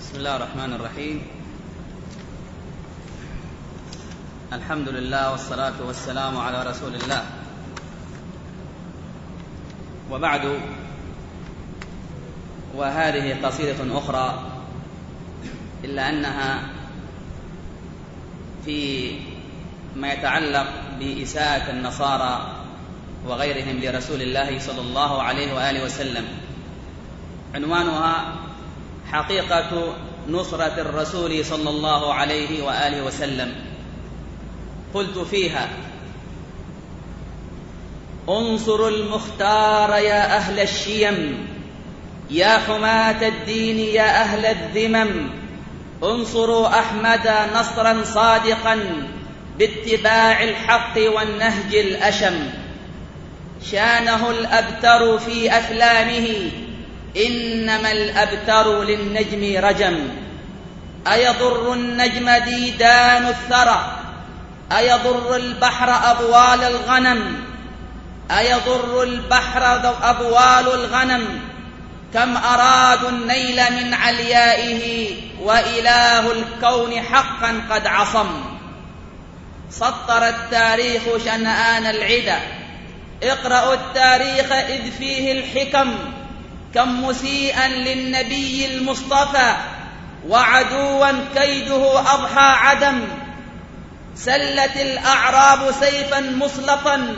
بسم الله الرحمن الرحيم. الحمد لله والصلاة والسلام على رسول الله، وبعد، وهذه قصيدة أخرى إلا أنها في ما يتعلق بإساءة النصارى وغيرهم لرسول الله صلى الله عليه وآله وسلم. عنوانها حقيقة نصرة الرسول صلى الله عليه وآله وسلم. قلت فيها: انصروا المختار يا أهل الشيم، يا حماة الدين يا أهل الذمم، انصروا أحمد نصرا صادقا باتباع الحق والنهج الأشم. شانه الأبتر في أفلامه، إنما الأبتر للنجم رجم. أيضر النجم ديدان الثرى، أيضر البحر أبوال الغنم، أيضر البحر أبوال الغنم. كم أرادوا النيل من عليائه، وإله الكون حقا قد عصم. سطر التاريخ شنآن العدا، اقرأوا التاريخ إذ فيه الحكم. كم مسيئا للنبي المصطفى، وعدوا كيده أضحى عدم. سلت الأعراب سيفا مسلطا،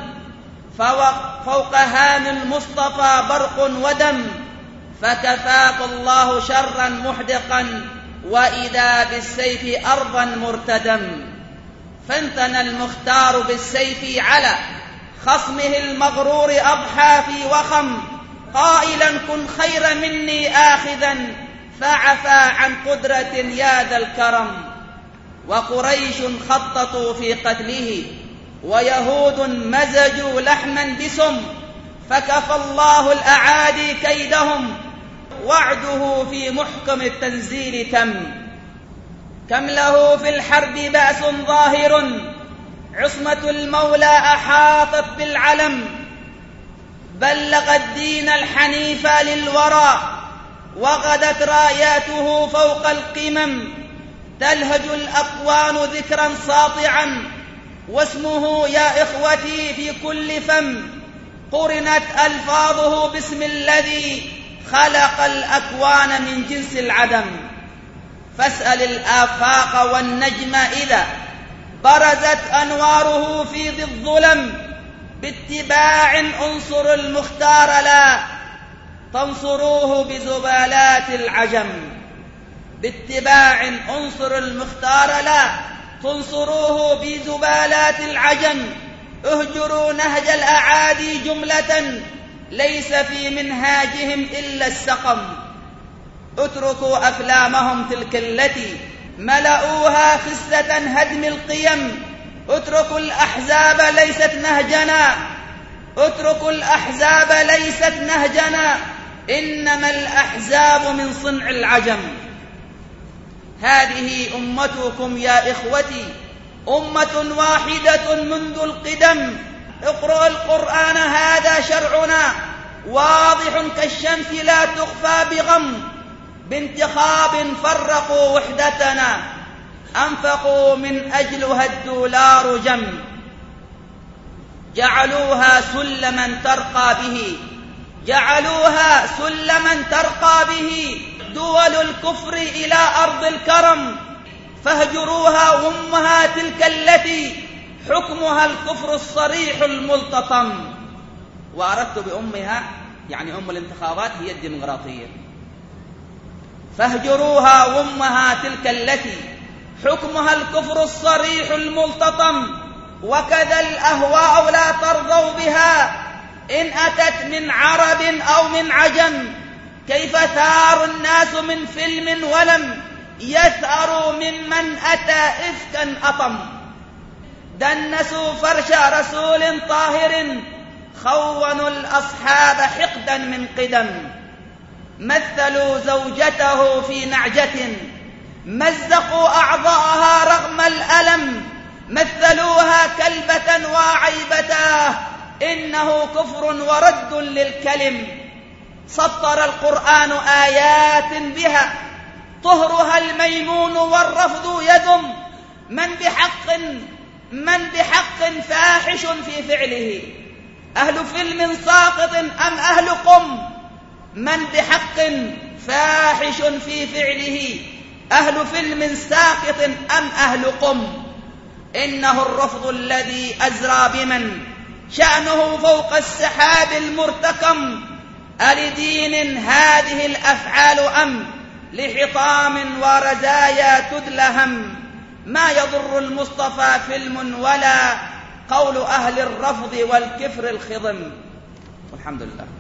فوق هام المصطفى برق ودم. فكفاك الله شرا محدقا، وإذا بالسيف أرضا مرتدم. فانتنى المختار بالسيف على خصمه المغرور، أضحى في وخم، قائلا: كن خير مني آخذا، فعفى عن قدرة يا ذا الكرم. وقريش خططوا في قتله، ويهود مزجوا لحما بسم. فكفى الله الأعادي كيدهم، وعده في محكم التنزيل تم. كم له في الحرب بأس ظاهر، عصمة المولى أحاطت بالعلم. بلغ الدين الحنيف للورى، وغدت راياته فوق القمم. تلهج الأكوان ذكرا ساطعا، واسمه يا إخوتي في كل فم. قرنت ألفاظه باسم الذي خلق الأكوان من جنس العدم. فاسأل الآفاق والنجم إذا برزت أنواره في ذي الظلم. باتباع انصروا المختار، لا تنصروه بزبالات العجم. باتباع انصروا المختار، لا تنصروه بزبالات العجم. اهجروا نهج الأعادي جملة، ليس في منهاجهم إلا السقم. اتركوا أفلامهم تلك التي ملؤوها خسة هدم القيم. اتركوا الأحزاب ليست نهجنا، اتركوا الأحزاب ليست نهجنا، إنما الأحزاب من صنع العجم. هذه أمتكم يا إخوتي، أمة واحدة منذ القدم. اقرأوا القرآن هذا شرعنا، واضح كالشمس لا تخفى بغم. بانتخاب فرقوا وحدتنا، أنفقوا من أجلها الدولار جم. جعلوها سلما ترقى به، جعلوها سلما ترقى به دول الكفر إلى أرض الكرم. فاهجروها وأمها تلك التي حكمها الكفر الصريح الملتطم. وأردت بأمها يعني أم الانتخابات هي الديمقراطية. فاهجروها وأمها تلك التي حكمها الكفر الصريح الملتطم. وكذا الأهواء لا ترضوا بها، إن أتت من عرب أو من عجم. كيف ثار الناس من فيلم ولم يثأروا ممن أتى إفكا أطم. دنسوا فرش رسول طاهر، خونوا الأصحاب حقدا من قدم. مثلوا زوجته في نعجة، مزقوا أعضاءها رغم الألم. مثلوها كلبة وعيبتاه، إنه كفر ورد للكلم. سطر القرآن آيات بها طهرها الميمون والرفض يدم من بحق فاحش في فعله أهل فيلم ساقط أم أهل قم من بحق فاحش في فعله أهل فيلم ساقط أم أهل قم إنه الرفض الذي أزرى بمن شأنه فوق السحاب المرتكم ألدين هذه الأفعال أم لحطام ورزايا تدلهم ما يضر المصطفى فيلم ولا قول أهل الرفض والكفر الخضم. والحمد لله.